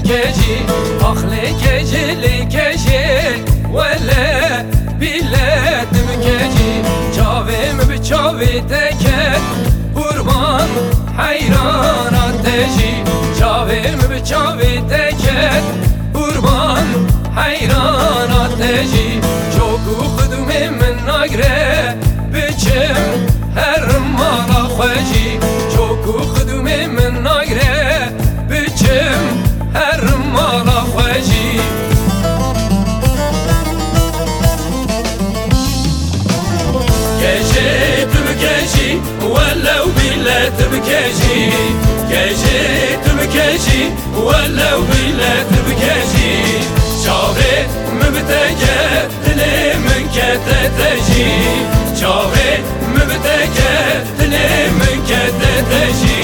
تبكجي أخلي كجلي كجي ولا بلا تبكجي جاوي مبجاوي تكت قربان حيران تجي جاوي مبجاوي تكت قربان حيران تجي جوكو خدومي من ناقره بچم هر مالا خوشی جوکو خدومي من ناقره بچم هر مالا خوشی كجي تبكجي ولو بلا تبكجي كجي تبكجي ولو بلا تبكجي شاوي مبتجه دلي من كتتجي شاوي مبتجه دلي من كتتجي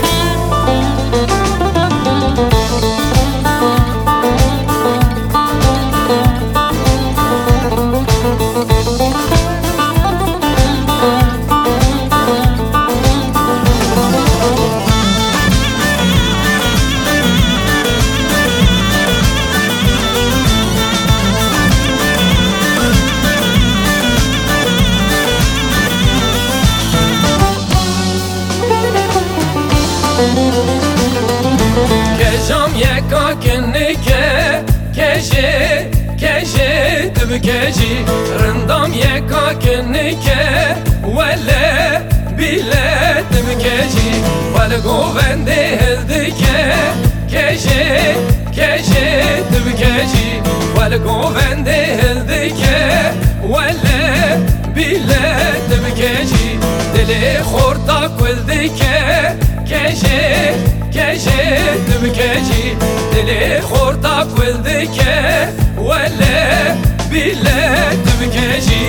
كجام يكا كنكه كجي كجي تبكجي رندام يكا كنكه ولا بلا تبكجي ولا قوبندي هلدكه كجي كجي تبكجي ولا قوبندي هلدكه ولا بلا تبكجي دلي خورتا كلدكه كجي كجي تبكجي دلي خورتا كلدكه ولا بلا تبكجي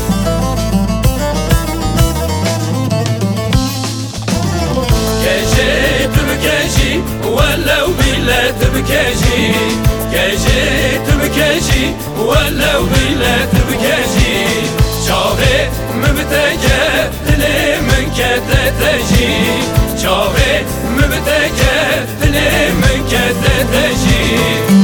كجي تبكجي ولو بلا تبكجي كجي تبكجي ولو بلا تبكجي شاوي مبتجه دلي من كتتجي شاوي مبتجه دلي من كتتجي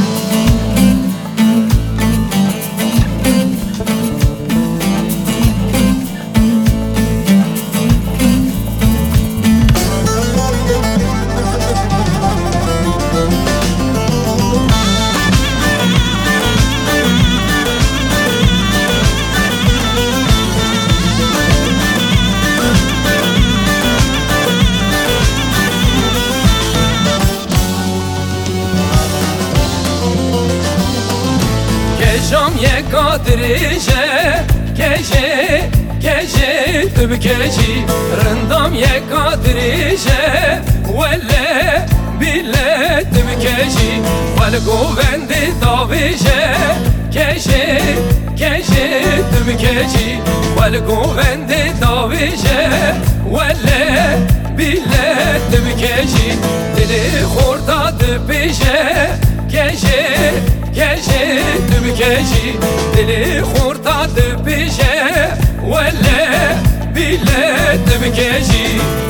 كجام يكا دريجه كجي كجي تبكجي رندام يكا دريجه ولا بلا تبكجي ولا قوبندي طابيجه كجي كجي تبكجي ولا قوبندي طابيجه ولا بلا تبكجي دلي خورتا تبيجه كجي كجي تبكجي دلي خورتا تبيجه ولا بلا تبكجي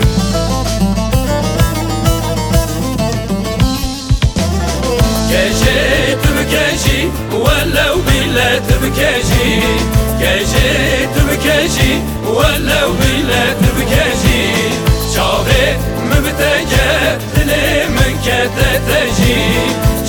كجي تبكجي ولو بلا تبكجي كجي تبكجي ولو بلا تبكجي شاوي مبتجه دلي من كتتجي